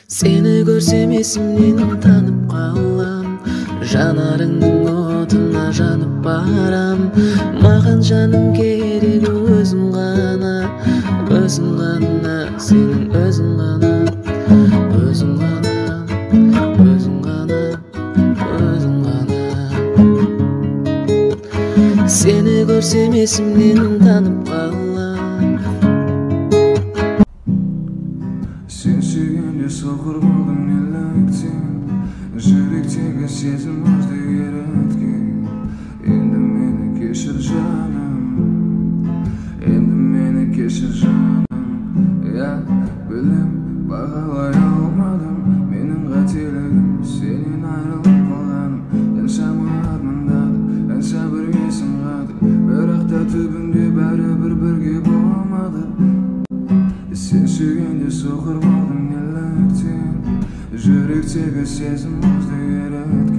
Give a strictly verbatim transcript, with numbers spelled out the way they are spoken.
Seni görsem esimden tanıp kalam, janarыңның otuna janıp baram. Mаған жаным керек өзің ғана, өзің ғана, сенің өзің ғана, өзің ғана, өзің ғана, өзің ғана. Seni görsem esimden tanıp kalam. Sen sүйгенде соқыр болдым неліктен, жүректегі сезім өзді ереткен. Енді мені кешір жаным, енді мені кешір жаным. Я білем, бағалай алмадым менің қателігім, сенен айрылып қалғаным. Қаншама армандадым, қанша бірге сынғады, бірақ та түбінде бәрібір бірге болмады. Sen sүйгенде соқыр болдым неліктен, жүректегі сезім өзді ереткен.